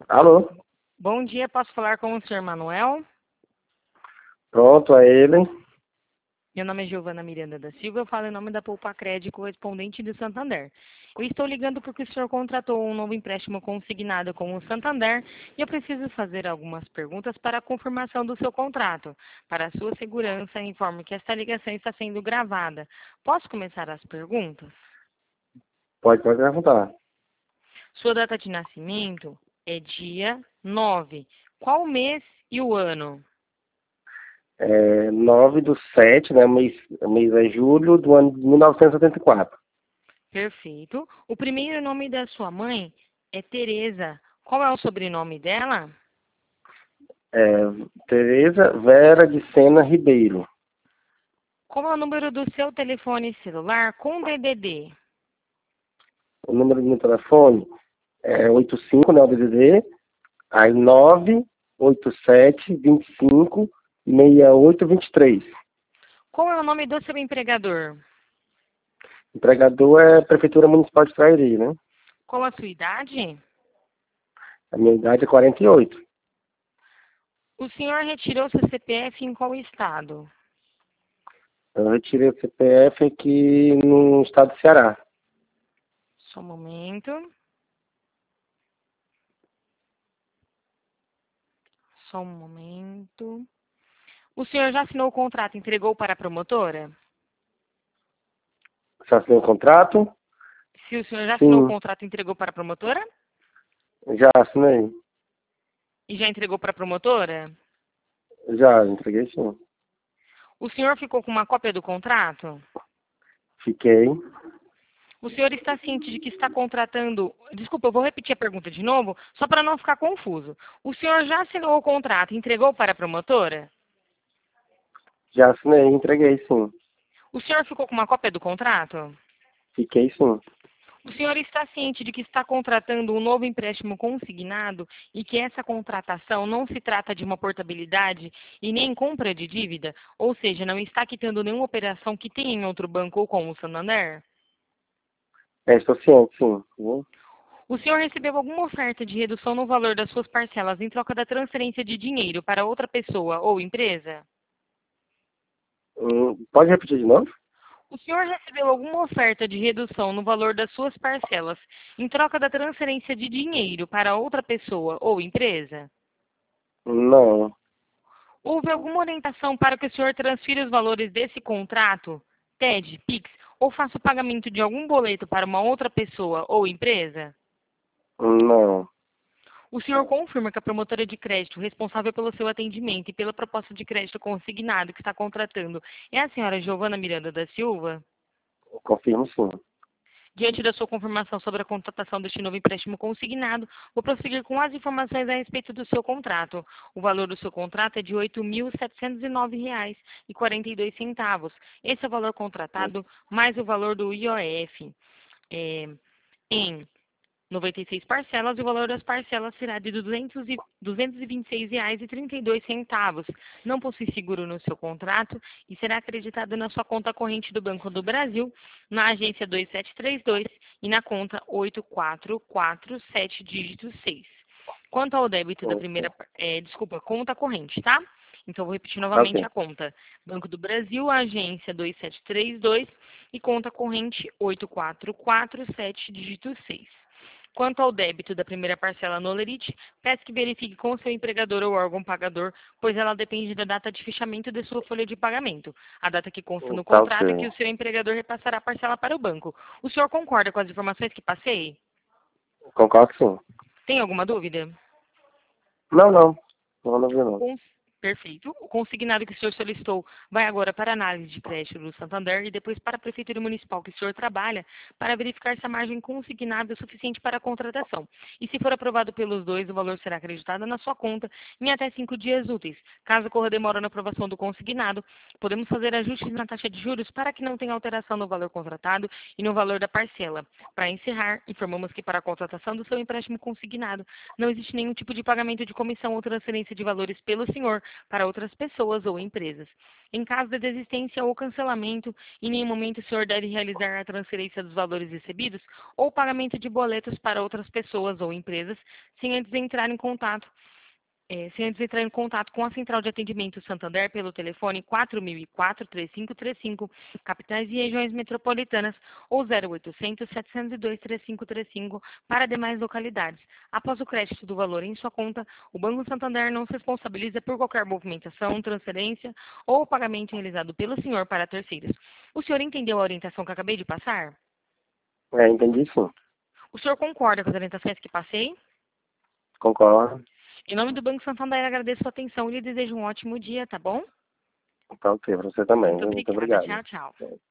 Alô? Bom dia, posso falar com o senhor Manuel? Pronto, é ele. Meu nome é Giovana Miranda da Silva, eu falo em nome da Poupa Crédito, correspondente do Santander. Eu estou ligando porque o senhor contratou um novo empréstimo consignado com o Santander e eu preciso fazer algumas perguntas para a confirmação do seu contrato. Para a sua segurança, informo que esta ligação está sendo gravada. Posso começar as perguntas? Pode perguntar. Sua data de nascimento é dia 9. Qual o mês e o ano? 9/7, né? Mês é julho do ano de 1974. Perfeito. O primeiro nome da sua mãe é Tereza. Qual é o sobrenome dela? É, Tereza Vera de Sena Ribeiro. Qual é o número do seu telefone celular com DDD? O número do meu telefone é 85, né? O DDD. Aí 987 25 68 23. Qual é o nome do seu empregador? Empregador é Prefeitura Municipal de Trairi, né? Qual a sua idade? A minha idade é 48. O senhor retirou seu CPF em qual estado? Eu retirei o CPF aqui no estado do Ceará. Só um momento. Só um momento. O senhor já assinou o contrato e entregou para a promotora? Você assinou o contrato? Se o senhor já assinou o Sim, contrato e entregou para a promotora? já assinei. E já entregou para a promotora? Já, entreguei sim. O senhor ficou com uma cópia do contrato? Fiquei. O senhor está ciente de que está contratando. Desculpa, eu vou repetir a pergunta de novo, só para não ficar confuso. O senhor já assinou o contrato e entregou para a promotora? Já assinei, entreguei sim. O senhor ficou com uma cópia do contrato? Fiquei sim. O senhor está ciente de que está contratando um novo empréstimo consignado e que essa contratação não se trata de uma portabilidade e nem compra de dívida? Ou seja, não está quitando nenhuma operação que tenha em outro banco ou com o Santander? Estou ciente, sim. O senhor recebeu alguma oferta de redução no valor das suas parcelas em troca da transferência de dinheiro para outra pessoa ou empresa? Pode repetir de novo? O senhor recebeu alguma oferta de redução no valor das suas parcelas em troca da transferência de dinheiro para outra pessoa ou empresa? Não. Houve alguma orientação para que o senhor transfira os valores desse contrato, TED, PIX, ou faça o pagamento de algum boleto para uma outra pessoa ou empresa? Não. O senhor confirma que a promotora de crédito responsável pelo seu atendimento e pela proposta de crédito consignado que está contratando é a senhora Giovana Miranda da Silva? Confirmo sim. Diante da sua confirmação sobre a contratação deste novo empréstimo consignado, vou prosseguir com as informações a respeito do seu contrato. O valor do seu contrato é de R$ 8.709,42. Esse é o valor contratado mais o valor do IOF. Em 96 parcelas, e o valor das parcelas será de R$ 226,32. Não possui seguro no seu contrato e será acreditado na sua conta corrente do Banco do Brasil, na agência 2732 e na conta 8447, dígito 6. Quanto ao débito da primeira, conta corrente, tá? Então, vou repetir novamente Ok. a conta. Banco do Brasil, agência 2732 e conta corrente 8447, dígito 6. Quanto ao débito da primeira parcela no Olerite, peço que verifique com o seu empregador ou órgão pagador, pois ela depende da data de fechamento de sua folha de pagamento. A data que consta no Tá contrato é que ok. o seu empregador repassará a parcela para o banco. O senhor concorda com as informações que passei? Concordo sim. Tem alguma dúvida? Não, não. Não vi não. Perfeito. O consignado que o senhor solicitou vai agora para a análise de crédito do Santander e depois para a Prefeitura Municipal que o senhor trabalha para verificar se a margem consignada é suficiente para a contratação. E se for aprovado pelos dois, o valor será acreditado na sua conta em até 5 dias úteis. Caso ocorra demora na aprovação do consignado, podemos fazer ajustes na taxa de juros para que não tenha alteração no valor contratado e no valor da parcela. Para encerrar, informamos que para a contratação do seu empréstimo consignado não existe nenhum tipo de pagamento de comissão ou transferência de valores pelo senhor, para outras pessoas ou empresas. Em caso de desistência ou cancelamento, em nenhum momento o senhor deve realizar a transferência dos valores recebidos ou pagamento de boletos para outras pessoas ou empresas sem antes entrar em contato com a Central de Atendimento Santander pelo telefone 4004-3535, capitais e regiões metropolitanas, ou 0800-702-3535 para demais localidades. Após o crédito do valor em sua conta, o Banco Santander não se responsabiliza por qualquer movimentação, transferência ou pagamento realizado pelo senhor para terceiros. O senhor entendeu a orientação que acabei de passar? Entendi sim. O senhor concorda com as orientações que passei? Concordo. Em nome do Banco Santander, agradeço a sua atenção e lhe desejo um ótimo dia, tá bom? Tá ok, pra você também, Muito viu? Muito obrigada. obrigado. Tchau, tchau.